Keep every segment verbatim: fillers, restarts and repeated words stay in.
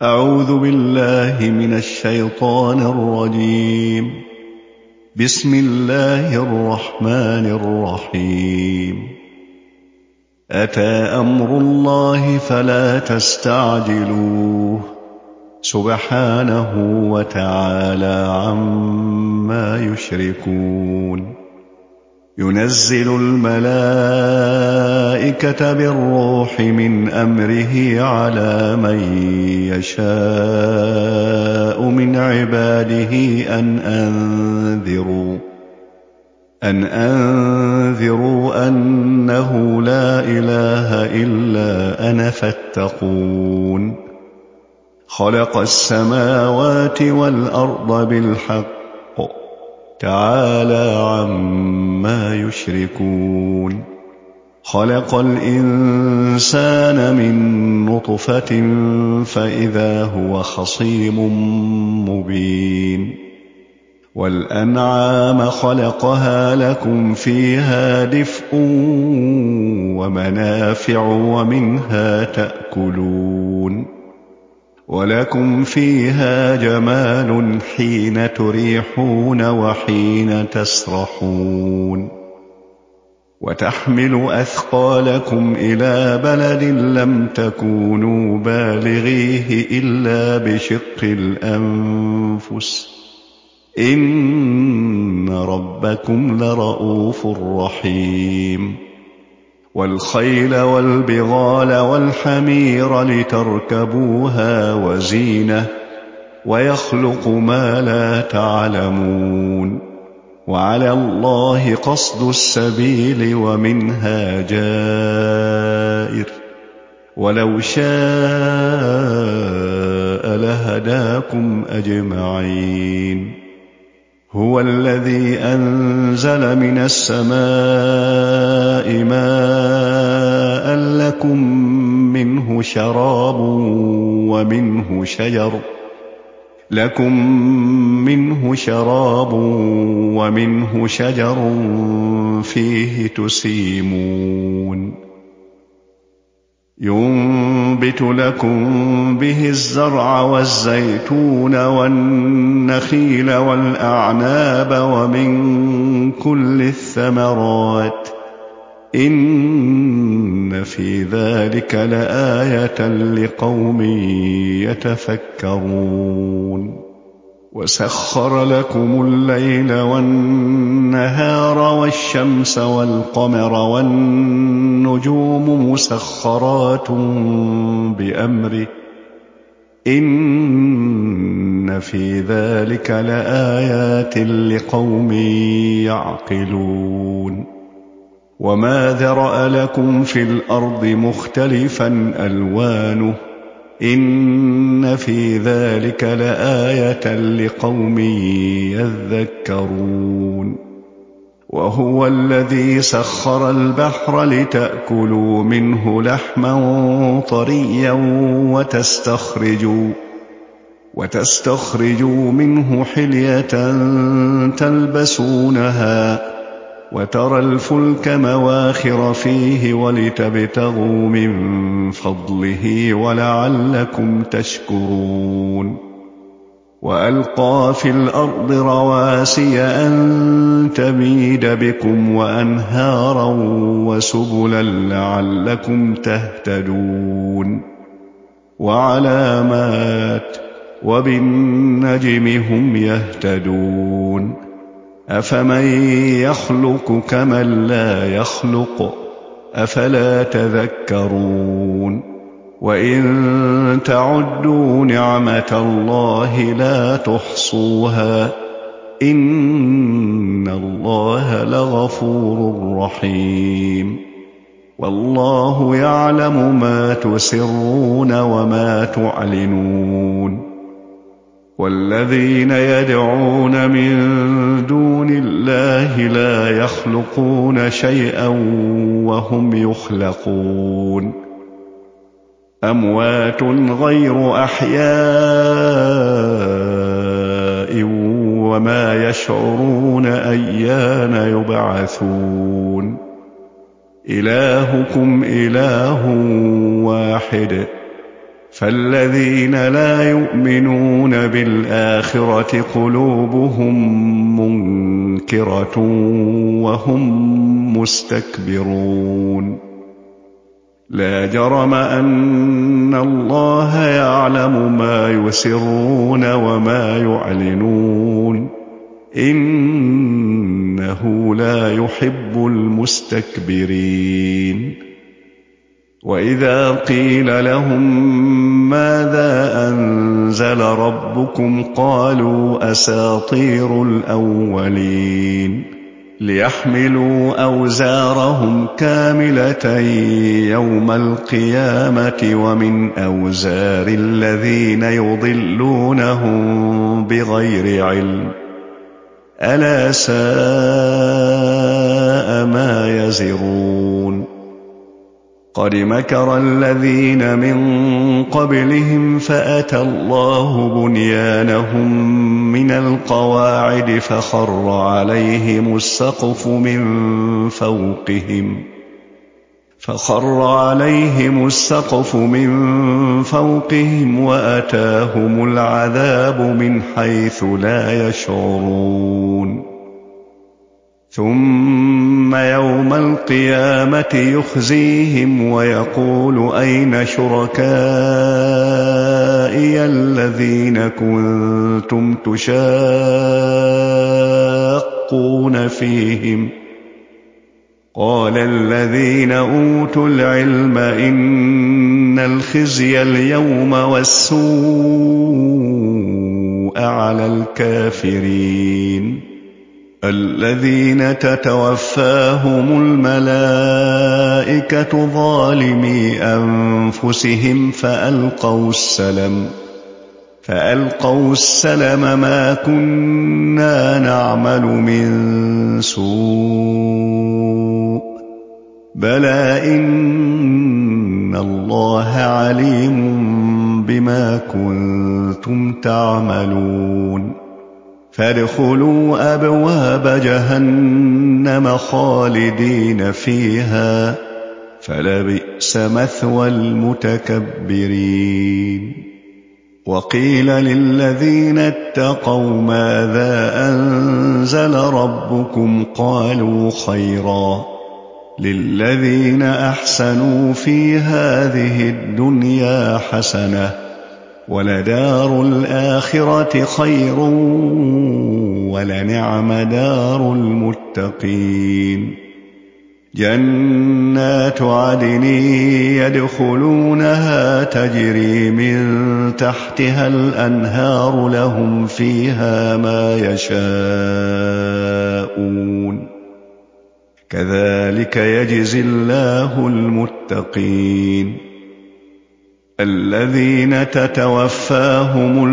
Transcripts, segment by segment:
أعوذ بالله من الشيطان الرجيم. بسم الله الرحمن الرحيم. أتى أمر الله فلا تستعجلوه سبحانه وتعالى عما يشركون. ينزل الملائكة بالروح من أمره على من يشاء من عباده أن أنذروا أن أنذروا أنه لا إله إلا أنا فاتقون. خلق السماوات والأرض بالحق تعالى عما يشركون. خلق الإنسان من نطفة فإذا هو خصيم مبين. والأنعام خلقها لكم فيها دفء ومنافع ومنها تأكلون. ولكم فيها جمال حين تريحون وحين تسرحون. وتحمل أثقالكم إلى بلد لم تكونوا بالغيه إلا بشق الأنفس إن ربكم لرؤوف رحيم. والخيل والبغال والحمير لتركبوها وزينة ويخلق ما لا تعلمون. وعلى الله قصد السبيل ومنها جائر ولو شاء لهداكم أجمعين. هو الذي أنزل من السماء ماء لكم منه شراب ومنه شجر لكم منه شراب ومنه شجر فيه تسيمون. ينبت لكم به الزرع والزيتون والنخيل والأعناب ومن كل الثمرات إن في ذلك لآية لقوم يتفكرون. وسخر لكم الليل والنهار والشمس والقمر والنجوم مسخرات بأمره إن في ذلك لآيات لقوم يعقلون. وما ذرأ لكم في الأرض مختلفا ألوانه إن في ذلك لآية لقوم يذكرون. وهو الذي سخر البحر لتأكلوا منه لحما طريا وتستخرجوا وتستخرجوا منه حلية تلبسونها وترى الفلك مواخر فيه ولتبتغوا من فضله ولعلكم تشكرون. وألقى في الأرض رواسي أن تميد بكم وأنهارا وسبلا لعلكم تهتدون. وعلامات وبالنجم هم يهتدون. أفمن يخلق كمن لا يخلق أفلا تذكرون. وإن تعدوا نعمة الله لا تحصوها إن الله لغفور رحيم. والله يعلم ما تسرون وما تعلنون. والذين يدعون من دون الله لا يخلقون شيئا وهم يخلقون. أموات غير أحياء وما يشعرون أيان يبعثون. إلهكم إله واحد فالذين لا يؤمنون بالآخرة قلوبهم منكرة وهم مستكبرون لا جرم أن الله يعلم ما يسرون وما يعلنون إنه لا يحب المستكبرين وإذا قيل لهم ماذا أنزل ربكم قالوا أساطير الأولين ليحملوا أوزارهم كاملة يوم القيامة ومن أوزار الذين يضلونهم بغير علم ألا ساء ما يزرون قد مكر الذين من قبلهم فأتى الله بنيانهم من القواعد فخر عليهم السقف من فوقهم فخر عليهم السقف من فوقهم وأتاهم العذاب من حيث لا يشعرون ثم يوم القيامة يخزيهم ويقول أين شركائي الذين كنتم تشاقون فيهم قال الذين أوتوا العلم إن الخزي اليوم والسوء على الكافرين الذين تتوفاهم الملائكة ظالمي أنفسهم فألقوا السلم فألقوا السلم ما كنا نعمل من سوء بلى إن الله عليم بما كنتم تعملون فادخلوا أبواب جهنم خالدين فيها فلبئس مثوى المتكبرين وقيل للذين اتقوا ماذا أنزل ربكم قالوا خيرا للذين أحسنوا في هذه الدنيا حسنة ولدار الآخرة خير ولنعم دار المتقين جنات عدن يدخلونها تجري من تحتها الأنهار لهم فيها ما يشاءون كذلك يجزي الله المتقين الذين تتوفاهم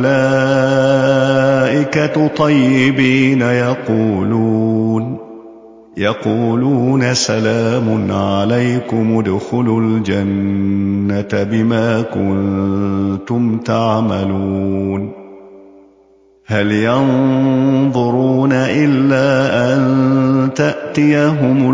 الملائكة طيبين يقولون يقولون سلام عليكم ادخلوا الجنة بما كنتم تعملون هل ينظرون إلا أن تأتيهم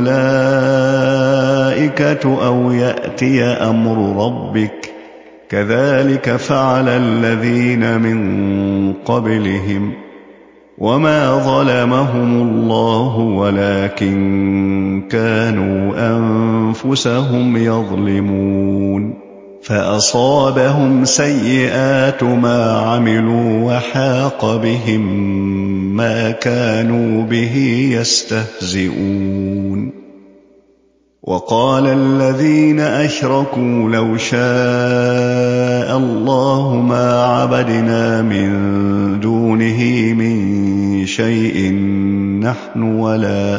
الملائكة أو يأتي أمر ربك كذلك فعل الذين من قبلهم وما ظلمهم الله ولكن كانوا أنفسهم يظلمون فأصابهم سيئات ما عملوا وحاق بهم ما كانوا به يستهزئون وقال الذين أشركوا لو شاء الله ما عبدنا من دونه من شيء نحن ولا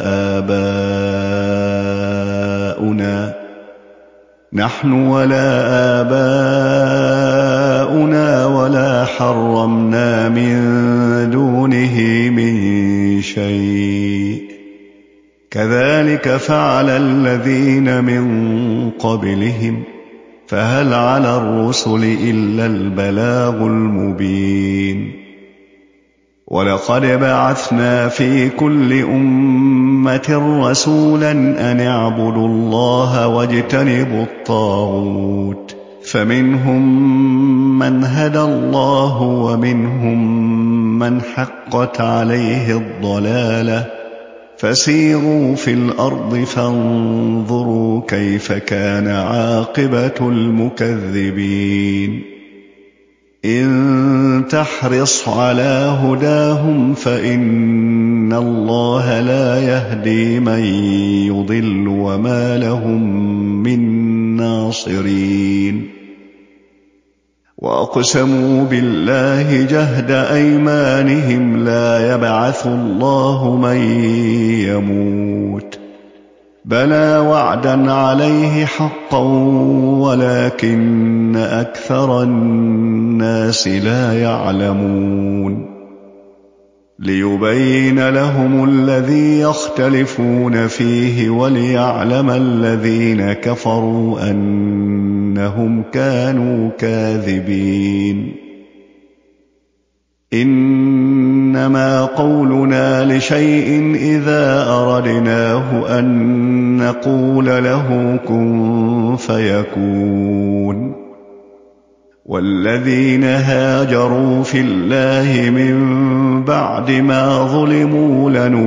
آباؤنا نحن ولا آباؤنا ولا حرمنا من دونه من شيء كذلك فعل الذين من قبلهم فهل على الرسل إلا البلاغ المبين ولقد بعثنا في كل أمة رسولا أن اعبدوا الله واجتنبوا الطاغوت فمنهم من هدى الله ومنهم من حقت عليه الضلالة فسيروا في الأرض فانظروا كيف كان عاقبة المكذبين إن تحرص على هداهم فإن الله لا يهدي من يضل وما لهم من ناصرين وأقسموا بالله جهد أيمانهم لا يبعث الله من يموت بلى وعدا عليه حقا ولكن أكثر الناس لا يعلمون ليبين لهم الذي يختلفون فيه وليعلم الذين كفروا أنهم كانوا كاذبين إنما قولنا لشيء إذا أردناه أن نقول له كن فيكون والذين هاجروا في الله من بعد ما ظلموا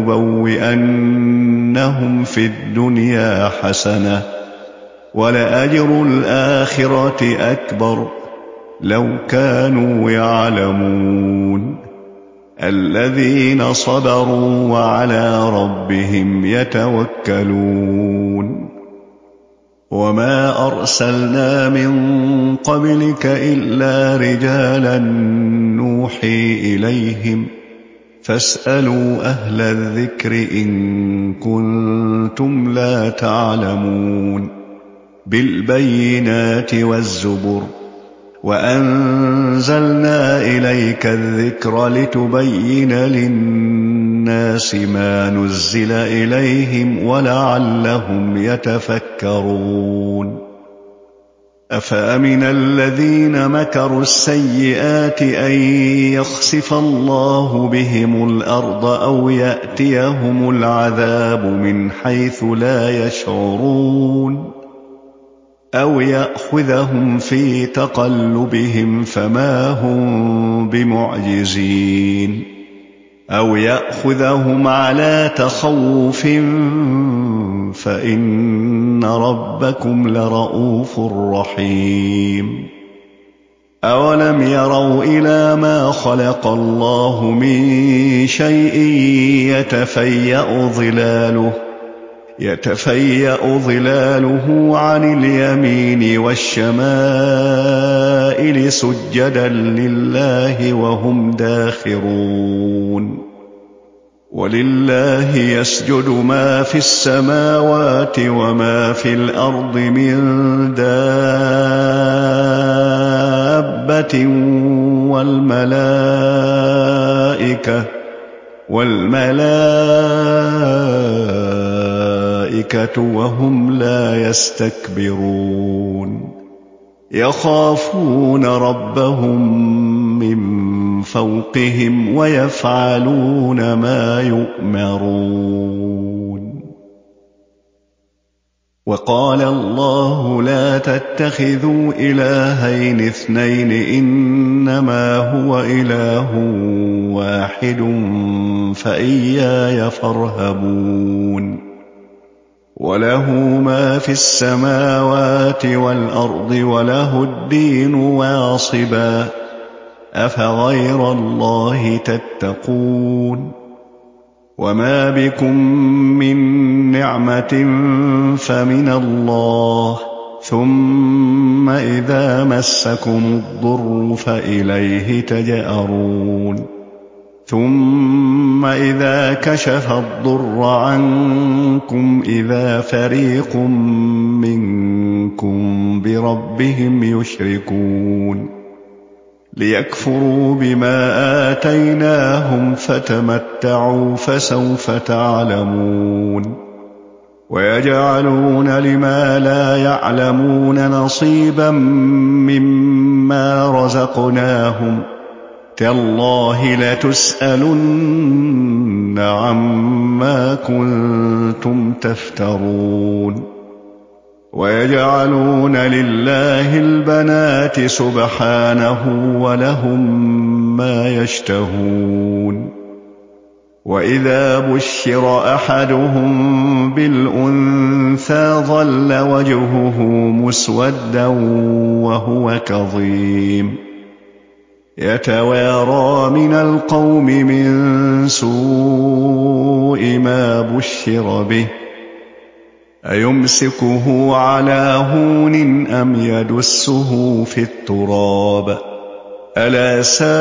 لنبوئنهم في الدنيا حسنة ولأجر الآخرة أكبر لو كانوا يعلمون الذين صبروا وعلى ربهم يتوكلون وما أرسلنا من قبلك إلا رجالا نوحي إليهم فاسألوا أهل الذكر إن كنتم لا تعلمون بالبينات والزبر وأنزلنا إليك الذكر لتبين للناس ما نزل إليهم ولعلهم يتفكرون أفأمن الذين مكروا السيئات أن يخسف الله بهم الأرض أو يأتيهم العذاب من حيث لا يشعرون أو يأخذهم في تقلبهم فما هم بمعجزين أو يأخذهم على تخوف فإن ربكم لرؤوف رحيم أولم يروا إلى ما خلق الله من شيء يتفيأ ظلاله يتفيأ ظلاله عن اليمين والشمائل سجدا لله وهم داخرون ولله يسجد ما في السماوات وما في الأرض من دابة والملائكة والملائكة وهم لا يستكبرون يخافون ربهم من فوقهم ويفعلون ما يؤمرون وقال الله لا تتخذوا إلهين اثنين إنما هو إله واحد فإياي فارهبون وله ما في السماوات والأرض وله الدين واصبا أفغير الله تتقون وما بكم من نعمة فمن الله ثم إذا مسكم الضر فإليه تجأرون ثم إذا كشف الضر عنكم إذا فريق منكم بربهم يشركون ليكفروا بما آتيناهم فتمتعوا فسوف تعلمون ويجعلون لما لا يعلمون نصيبا مما رزقناهم تالله لتسألن عما كنتم تفترون ويجعلون لله البنات سبحانه ولهم ما يشتهون وإذا بشر أحدهم بالأنثى ظل وجهه مسودا وهو كظيم يتوارى من القوم من سوء ما بشر به أيمسكه على هون أم يدسه في التراب ألا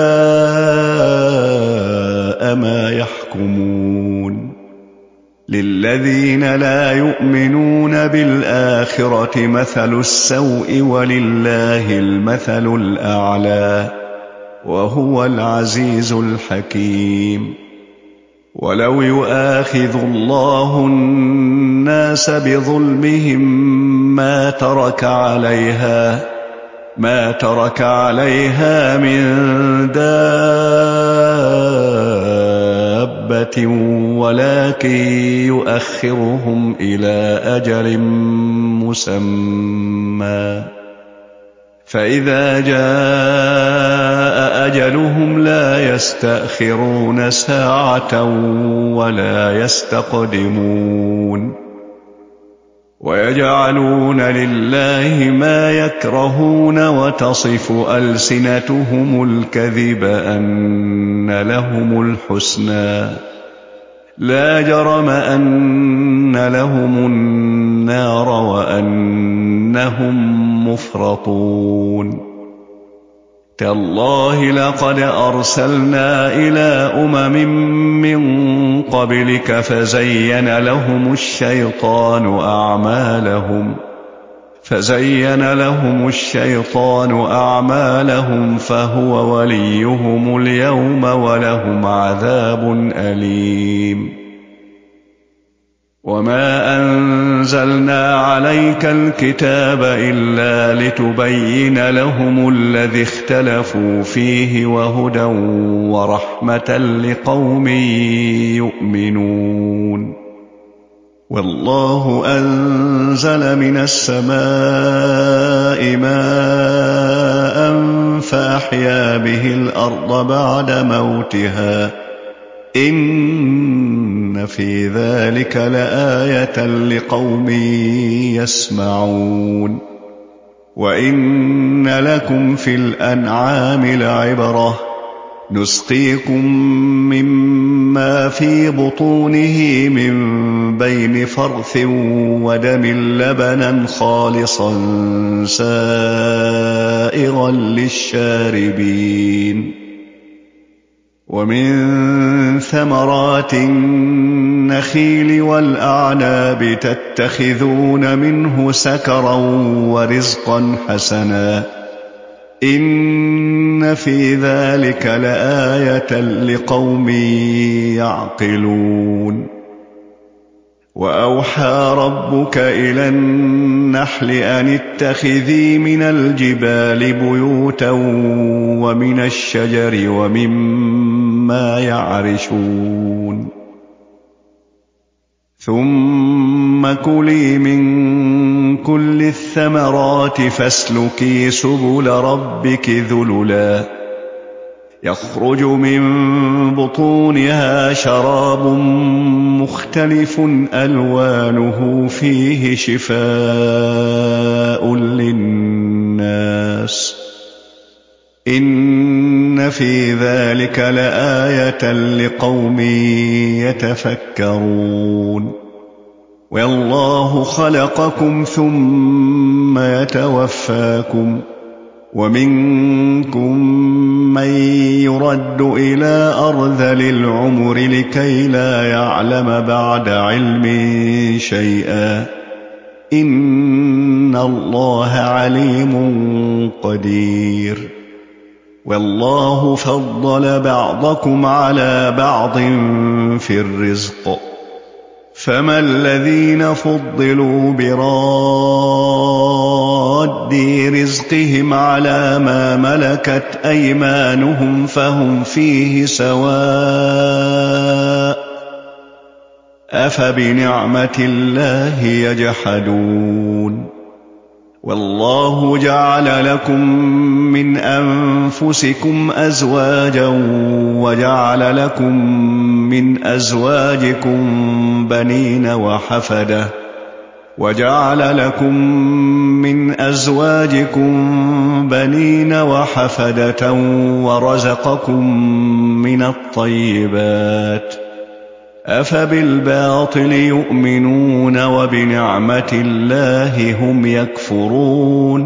ساء ما يحكمون للذين لا يؤمنون بالآخرة مثل السوء ولله المثل الأعلى وهو العزيز الحكيم ولو يؤاخذ الله الناس بظلمهم ما ترك عليها ما ترك عليها من دابة ولكن يؤخرهم إلى أجل مسمى فإذا جاء أجلهم لا يستأخرون ساعة ولا يستقدمون ويجعلون لله ما يكرهون وتصف ألسنتهم الكذب أن لهم الحسنى لا جرم أن لهم النار وأنهم مفرطون تالله لقد أرسلنا إلى أمم من قبلك فزين لهم الشيطان أعمالهم فزين لهم الشيطان أعمالهم فهو وليهم اليوم ولهم عذاب أليم وما أنزلنا عليك الكتاب إلا لتبين لهم الذي اختلفوا فيه وهدى ورحمة لقوم يؤمنون والله أنزل من السماء ماء فأحيا به الأرض بعد موتها إن في ذلك لآية لقوم يسمعون وإن لكم في الأنعام لعبرة نسقيكم مما في بطونه من بين فرث ودم لبنا خالصا سائغا للشاربين ومن ثمرات النخيل والأعناب تتخذون منه سكرا ورزقا حسنا إن في ذلك لآية لقوم يعقلون وأوحى ربك إلى النحل أن اتخذي من الجبال بيوتا ومن الشجر ومما يعرشون ثم كلي من كل الثمرات فاسلكي سبل ربك ذللا يخرج من بطونها شراب مختلف ألوانه فيه شفاء للناس إن في ذلك لآية لقوم يتفكرون والله خلقكم ثم يتوفاكم ومنكم من يرد إلى أرذل العمر لكي لا يعلم بعد علم شيئا إن الله عليم قدير والله فضل بعضكم على بعض في الرزق فما الذين فضلوا براد رزقهم على ما ملكت أيمانهم فهم فيه سواء أفبنعمة الله يجحدون والله جعل لكم من أنفسكم أزواجا وجعل لكم من أزواجكم بنين وحفدة وجعل لكم من أزواجكم بنين وحفدة ورزقكم من الطيبات أفبالباطل يؤمنون وبنعمة الله هم يكفرون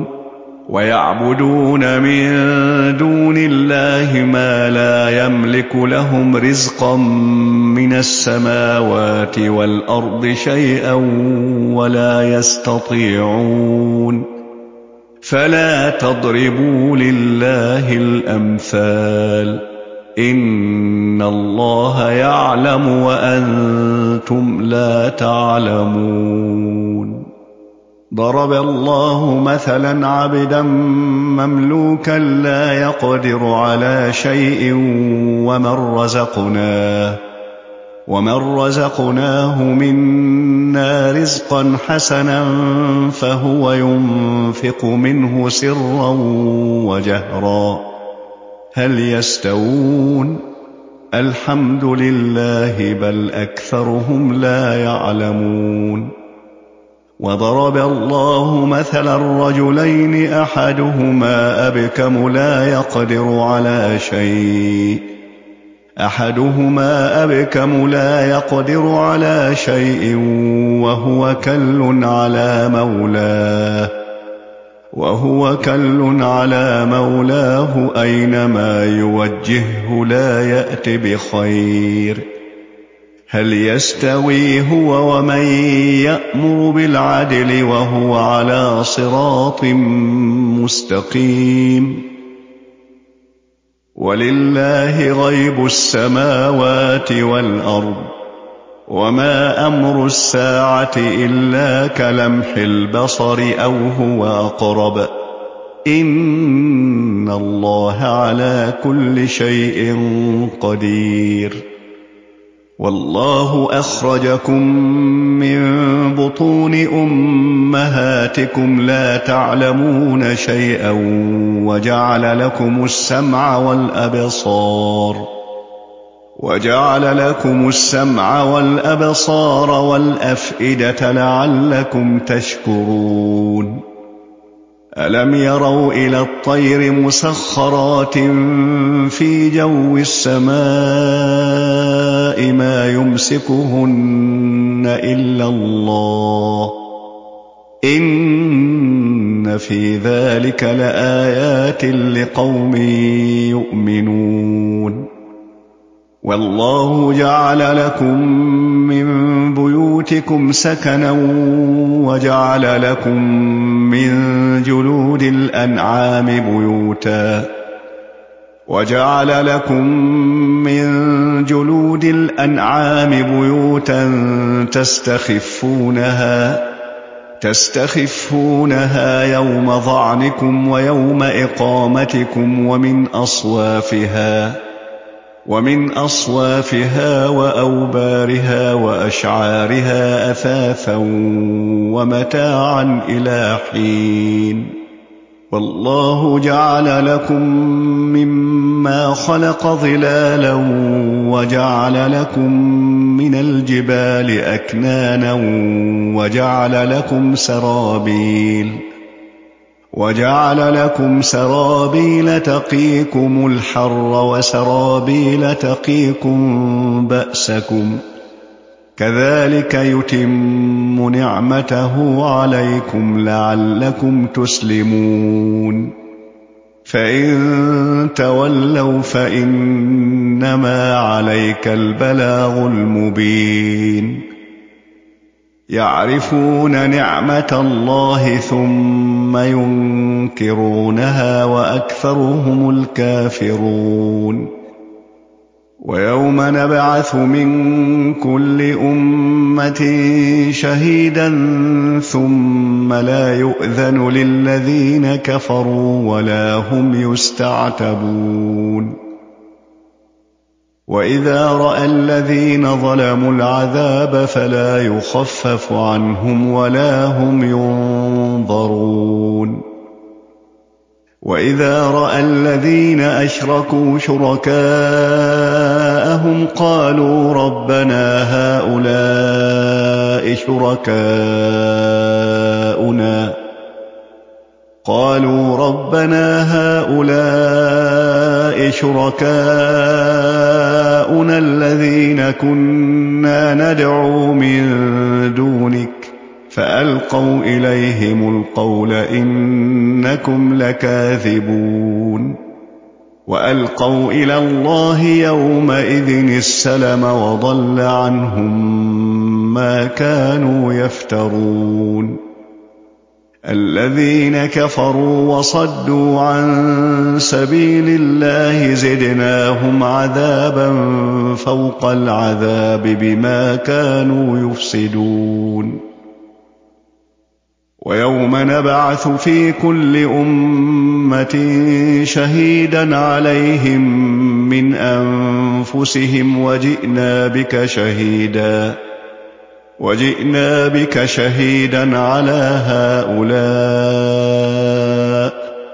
ويعبدون من دون الله ما لا يملك لهم رزقا من السماوات والأرض شيئا ولا يستطيعون فلا تضربوا لله الأمثال إن الله يعلم وأنتم لا تعلمون ضرب الله مثلا عبدا مملوكا لا يقدر على شيء ومن رزقناه ومن رزقناه منا رزقا حسنا فهو ينفق منه سرا وجهرا هل يستوون الحمد لله بل أكثرهم لا يعلمون وضرب الله مثلا رجلين أحدهما أبكم لا يقدر على شيء أحدهما أبكم لا يقدر على شيء وهو كل على مولاه وهو كل على مولاه أينما يوجهه لا يأت بخير هل يستوي هو ومن يأمر بالعدل وهو على صراط مستقيم ولله غيب السماوات والأرض وما أمر الساعة إلا كلمح البصر أو هو أقرب إن الله على كل شيء قدير والله أخرجكم من بطون أمهاتكم لا تعلمون شيئا وجعل لكم السمع والأبصار وجعل لكم السمع والأبصار والأفئدة لعلكم تشكرون ألم يروا إلى الطير مسخرات في جو السماء ما يمسكهن إلا الله إن في ذلك لآيات لقوم يؤمنون والله جعل لكم من بيوتكم سكنا وجعل لكم من جلود الأنعام بيوتا وجعل لكم من جلود الأنعام بيوتا تستخفونها تستخفونها يوم ظعنكم ويوم إقامتكم ومن أصوافها ومن أصوافها وأوبارها وأشعارها أثاثا ومتاعا إلى حين والله جعل لكم مما خلق ظلالا وجعل لكم من الجبال أكنانا وجعل لكم سرابيل وجعل لكم سرابيل تقيكم الحر وسرابيل تقيكم بأسكم كذلك يتم نعمته عليكم لعلكم تسلمون فإن تولوا فإنما عليك البلاغ المبين يعرفون نعمة الله ثم ينكرونها وأكثرهم الكافرون ويوم نبعث من كل أمة شهيدا ثم لا يؤذن للذين كفروا ولا هم يستعتبون وإذا رأى الذين ظلموا العذاب فلا يخفف عنهم ولا هم ينظرون وإذا رأى الذين أشركوا شركاءهم قالوا ربنا هؤلاء شركاؤنا قالوا ربنا هؤلاء شركاؤنا الذين كنا ندعو من دونك فألقوا إليهم القول إنكم لكاذبون وألقوا إلى الله يومئذ السلم وضل عنهم ما كانوا يفترون الذين كفروا وصدوا عن سبيل الله زدناهم عذابا فوق العذاب بما كانوا يفسدون ويوم نبعث في كل أمة شهيدا عليهم من أنفسهم وجئنا بك شهيدا وجئنا بك شهيدا على هؤلاء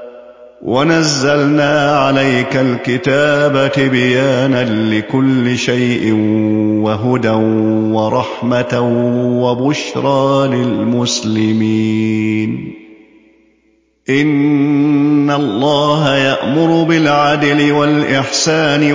ونزلنا عليك الكتاب تبيانا لكل شيء وهدى ورحمة وبشرى للمسلمين إن الله يأمر بالعدل والإحسان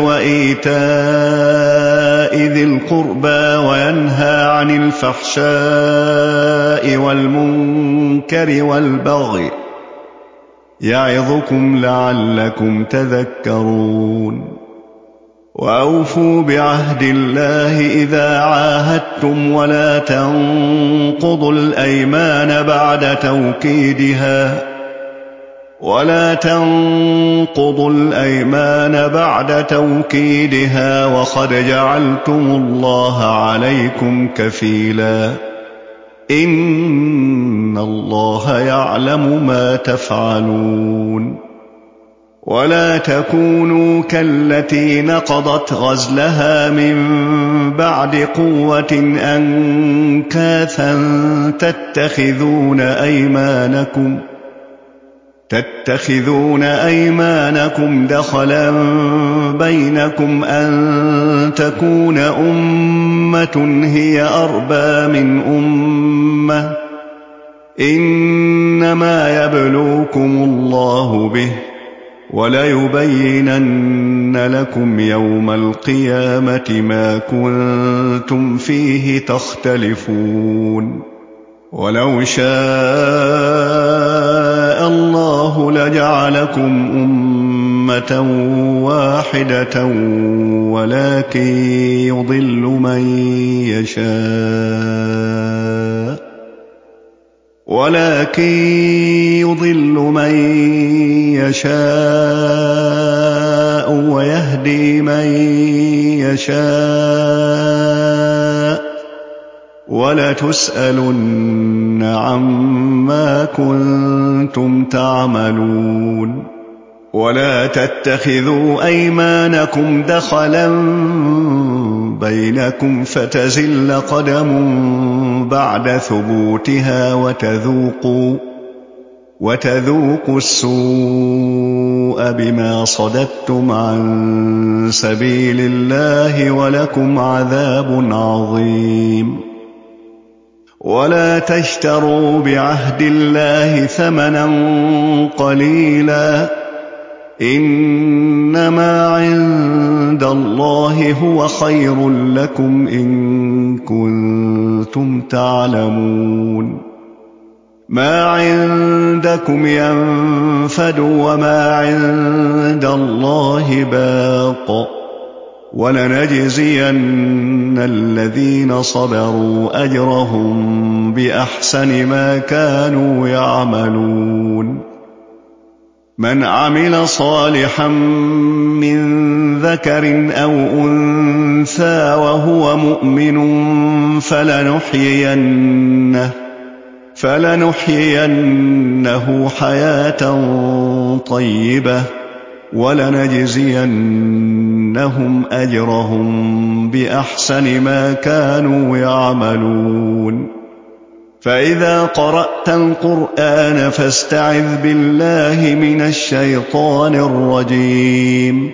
وإيتاء ذي القربى وينهى عن الفحشاء والمنكر والبغي يعظكم لعلكم تذكرون وأوفوا بعهد الله إذا عاهدتم ولا تنقضوا الأيمان بعد توكيدها ولا تنقضوا الأيمان بعد توكيدها وقد جعلتم الله عليكم كفيلا إن الله يعلم ما تفعلون ولا تكونوا كالتي نقضت غزلها من بعد قوة أنكاثا تتخذون أيمانكم تتخذون أيمانكم دخلا بينكم أن تكون أمة هي أربى من أمة إنما يبلوكم الله به وليبينن لكم يوم القيامة ما كنتم فيه تختلفون ولو شاء الله لجعلكم أمة واحدة ولكن يضل من يشاء ولكن يضل من يشاء ويهدي من يشاء ولتسألن عما كنتم تعملون ولا تتخذوا أيمانكم دخلا بينكم فتزل قدم بعد ثبوتها وتذوقوا وتذوقوا السوء بما صددتم عن سبيل الله ولكم عذاب عظيم ولا تشتروا بعهد الله ثمنا قليلا إنما عند الله هو خير لكم إن كنتم تعلمون ما عندكم ينفد وما عند الله باق ولنجزين الذين صبروا أجرهم بأحسن ما كانوا يعملون من عمل صالحا من ذكر أو أنثى وهو مؤمن فلنحيينه فلنحيينه حياة طيبة وَلَنَجْزِيَنَّهُمْ أَجْرَهُم بِأَحْسَنِ مَا كَانُوا يَعْمَلُونَ فَإِذَا قَرَأْتَ الْقُرْآنَ فَاسْتَعِذْ بِاللَّهِ مِنَ الشَّيْطَانِ الرَّجِيمِ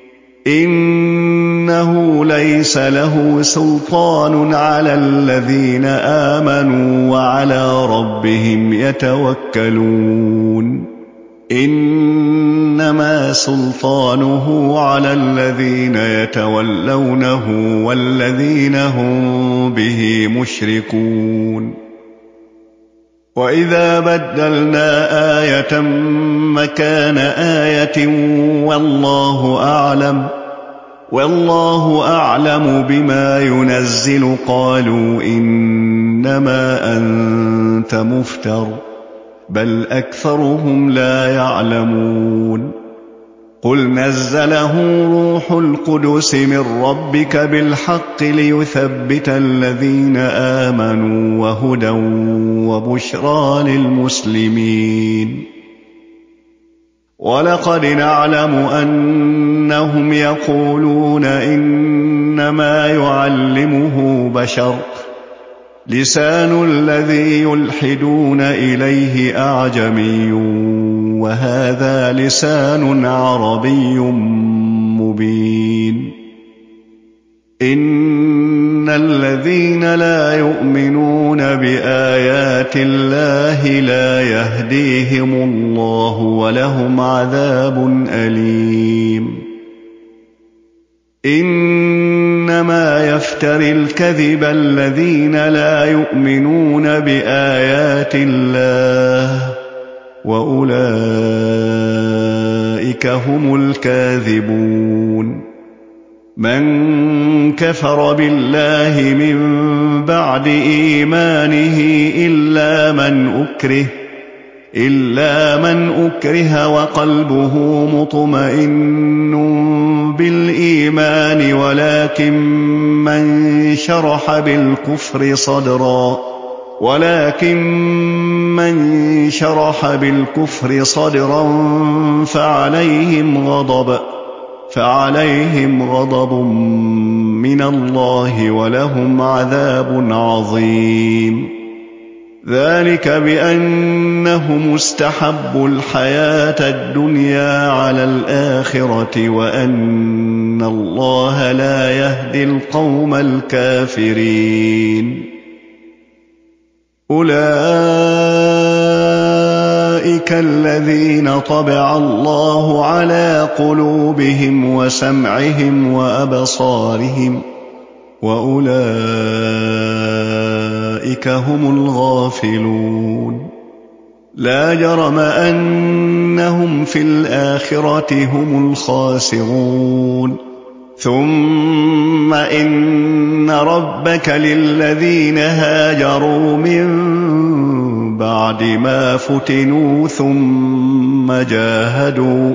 إِنَّهُ لَيْسَ لَهُ سُلْطَانٌ عَلَى الَّذِينَ آمَنُوا وَعَلَىٰ رَبِّهِمْ يَتَوَكَّلُونَ إِنَّمَا سُلْطَانُهُ عَلَى الَّذِينَ يَتَوَلَّوْنَهُ وَالَّذِينَ هُم بِهِ مُشْرِكُونَ وَإِذَا بَدَّلْنَا آيَةً مَّكَانَ آيَةٍ وَاللَّهُ أَعْلَمُ وَاللَّهُ أَعْلَمُ بِمَا يُنَزِّلُ قَالُوا إِنَّمَا أَنتَ مُفْتَرٍ بَلْ أَكْثَرُهُمْ لَا يَعْلَمُونَ قُلْ نَزَّلَهُ رُوحُ الْقُدُسِ مِن رَّبِّكَ بِالْحَقِّ لِيُثَبِّتَ الَّذِينَ آمَنُوا وَهُدًى وَبُشْرَىٰ لِلْمُسْلِمِينَ وَلَقَدْ نَعْلَمُ أَنَّهُمْ يَقُولُونَ إِنَّمَا يُعَلِّمُهُ بَشَرٌ لِّسَانُ الَّذِي يُلْحِدُونَ إِلَيْهِ أَعْجَمِيٌّ وَهَٰذَا لِسَانٌ عَرَبِيٌّ مُّبِينٌ إِنَّ الَّذِينَ لَا يُؤْمِنُونَ بِآيَاتِ اللَّهِ لَا يَهْدِيهِمُ اللَّهُ وَلَهُمْ عَذَابٌ أَلِيمٌ إِنَّمَا يَفْتَرِي الْكَذِبَ الَّذِينَ لَا يُؤْمِنُونَ بِآيَاتِ اللَّهِ وَأُولَٰئِكَ هُمُ الْكَاذِبُونَ مَن كَفَرَ بِاللَّهِ مِن بَعْدِ إِيمَانِهِ إِلَّا مَنْ أُكْرِهَ إِلَّا مَنْ أُكْرِهَ وَقَلْبُهُ مُطْمَئِنٌّ بِالْإِيمَانِ وَلَكِن مَّن شَرَحَ بِالْكُفْرِ صَدْرًا ولكن من شرح بالكفر صدرا فعليهم غضب فعليهم غضب من الله ولهم عذاب عظيم ذلك بأنهم استحبوا الحياة الدنيا على الآخرة وأن الله لا يهدي القوم الكافرين أولئك الذين طبع الله على قلوبهم وسمعهم وأبصارهم وأولئك هم الغافلون لا جرم أنهم في الآخرة هم الخاسرون ثم إن ربك للذين هاجروا من بعد ما فتنوا ثم جاهدوا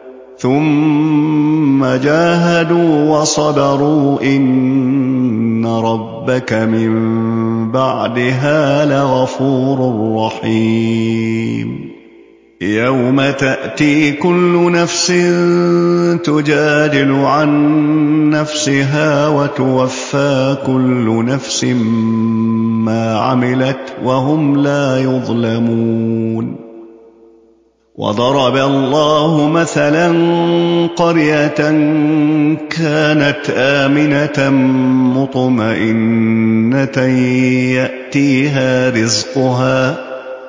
ثم جاهدوا وصبروا إن ربك من بعدها لغفور رحيم يوم تأتي كل نفس تجادل عن نفسها وتوفى كل نفس ما عملت وهم لا يظلمون وضرب الله مثلا قرية كانت آمنة مطمئنة يأتيها رزقها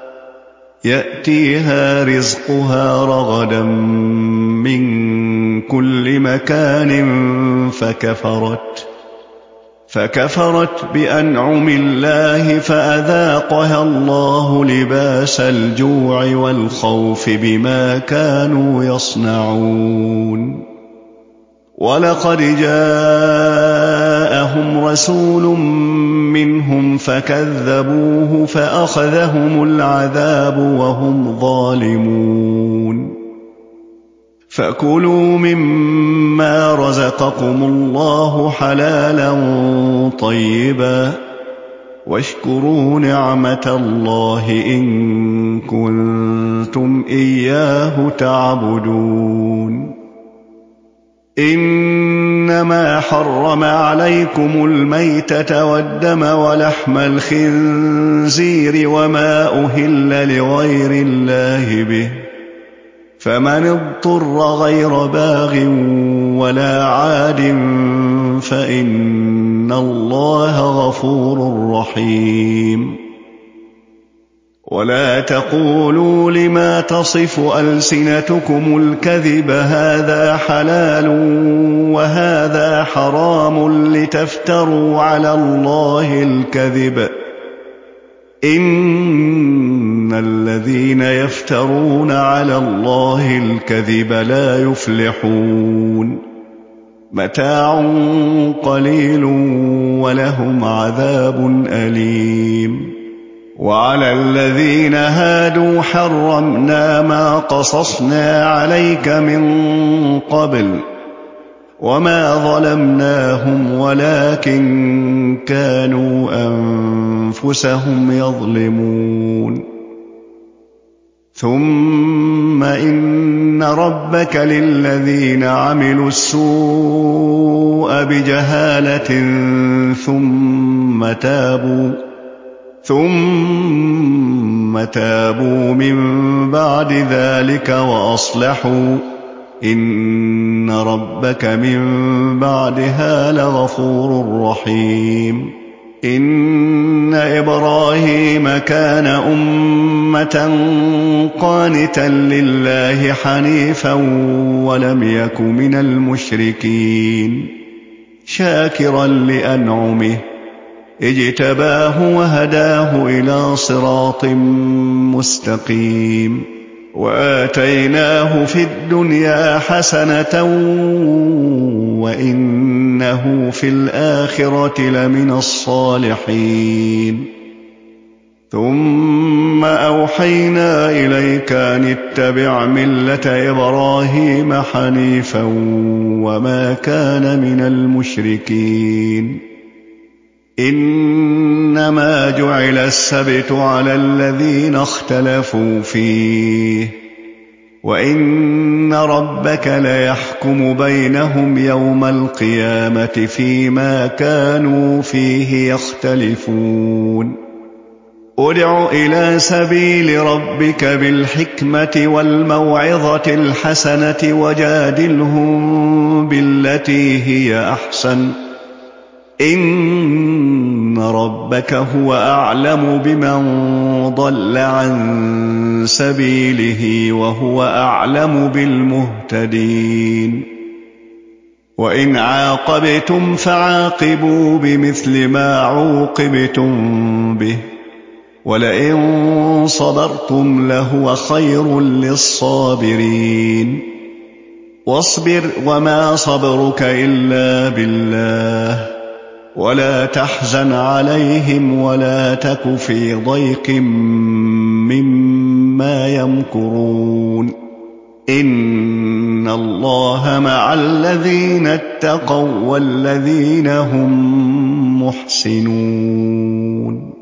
يأتيها رزقها رغدا من كل مكان فكفرت فكفرت بأنعم الله فأذاقها الله لباس الجوع والخوف بما كانوا يصنعون ولقد جاءهم رسول منهم فكذبوه فأخذهم العذاب وهم ظالمون فكلوا مما رزقكم الله حلالا طيبا واشكروا نعمة الله إن كنتم إياه تعبدون إنما حرم عليكم الميتة والدم ولحم الخنزير وما أهل لغير الله به، فمن اضطر غير باغ ولا عاد فإن الله غفور رحيم. ولا تقولوا لما تصف ألسنتكم الكذب هذا حلال وهذا حرام لتفتروا على الله الكذب، إن الذين يفترون على الله الكذب لا يفلحون. متاع قليل ولهم عذاب أليم. وعلى الذين هادوا حرمنا ما قصصنا عليك من قبل وما ظلمناهم ولكن كانوا أنفسهم يظلمون. ثم إن ربك للذين عملوا السوء بجهالة ثم تابوا ثم تابوا من بعد ذلك وأصلحوا إن ربك من بعدها لغفور رحيم. إن إبراهيم كان أمة قانتا لله حنيفا ولم يك من المشركين، شاكرا لأنعمه اجتباه وهداه إلى صراط مستقيم. وآتيناه في الدنيا حسنة وإنه في الآخرة لمن الصالحين. ثم أوحينا إليك أن اتبع ملة إبراهيم حنيفا وما كان من المشركين. إنما جعل السبت على الذين اختلفوا فيه وإن ربك ليحكم بينهم يوم القيامة فيما كانوا فيه يختلفون. ادع إلى سبيل ربك بالحكمة والموعظة الحسنة وجادلهم بالتي هي أحسن، إن ربك هو أعلم بمن ضل عن سبيله وهو أعلم بالمهتدين. وإن عاقبتم فعاقبوا بمثل ما عوقبتم به ولئن صبرتم لهو خير للصابرين. واصبر وما صبرك إلا بالله ولا تحزن عليهم ولا تك في ضيق مما يمكرون. إن الله مع الذين اتقوا والذين هم محسنون.